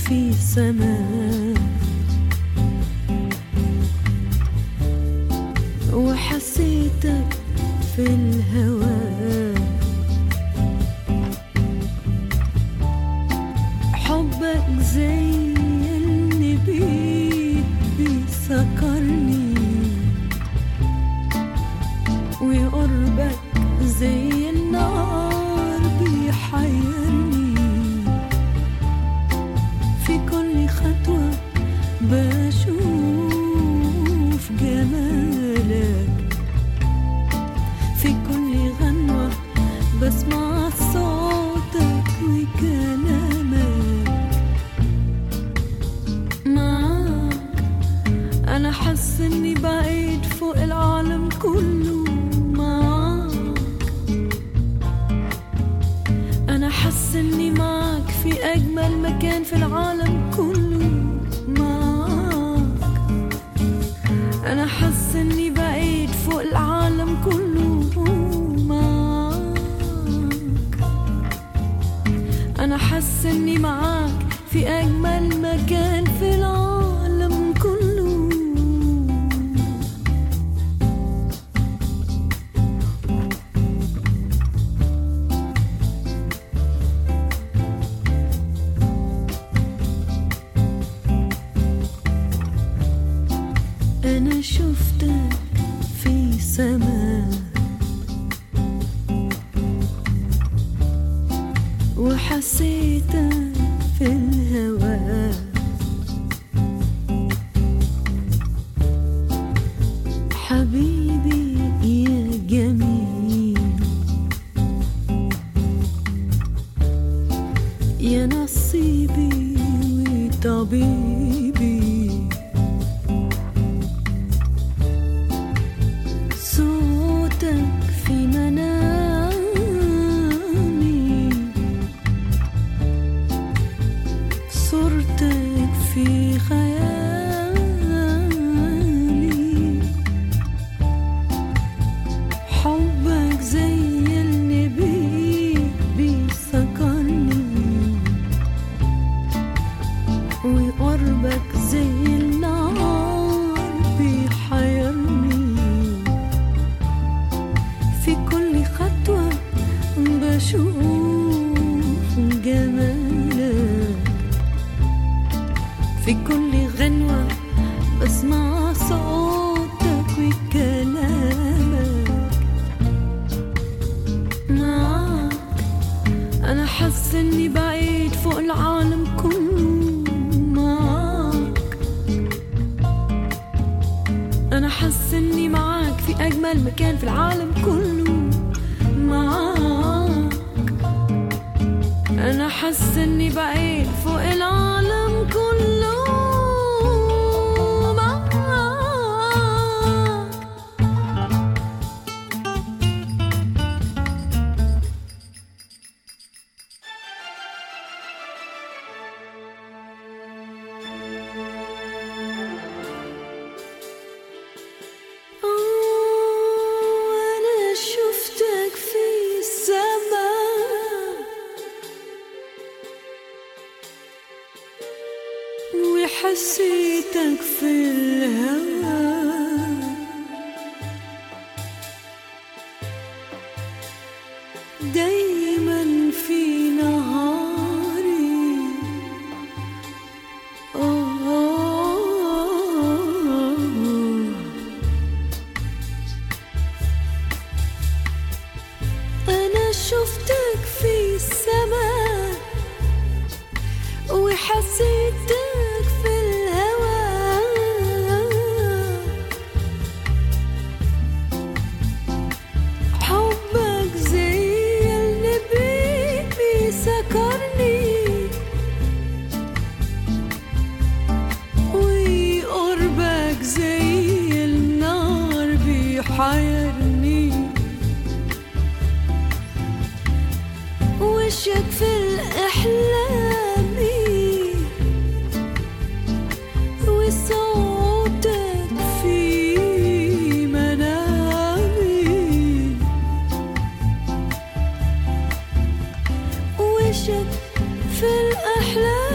في سماء، وحسيتك في الهواء، حبك زي النبيذ بيسكرني، وقربك زي النار بيحيرني، في كل خطوة بشوف جمالك، في كل غنوة بسمع صوتك وكلامك، معاك أنا حاسة إني بعيد فوق العالم كله، معاك أنا حاسة إني معاك في أجمل مكان في العالم كله، معاك أنا حاسة إني بعيد فوق العالم كله، معاك أنا حاسة إني معاك في أجمل مكان في العالم كله. أنا شفتك في سماء، وحسيتك في الهواء، حبيبي يا جميل، يا نصيبي وطبيبي، صوتك في منامي، صورتك في خيالي، حبك زي النبيذ بيسكرني، وقربك زي النار بيحيرني، في كل خطوة بشوف جمالك، في كل غنوة بسمع صوتك وكلامك، معاك أنا حاسة إني بعيد فوق العالم كله، معاك أنا حاسة إني معاك في أجمل مكان في العالم كله، معاك أنا حاسة إني بعيد فوق العالم كله، معاك. أنا شفتك في السماء، وحسيتك في الهواء، دايما في نهاري، أنا شفتك في السماء، وحسيتك في الهواء، حبك زي النبيذ بيسكرني، وقربك زي النار بيحيرني، وشك في الأحلام، وصوتك في منامي، وشك في الأحلام.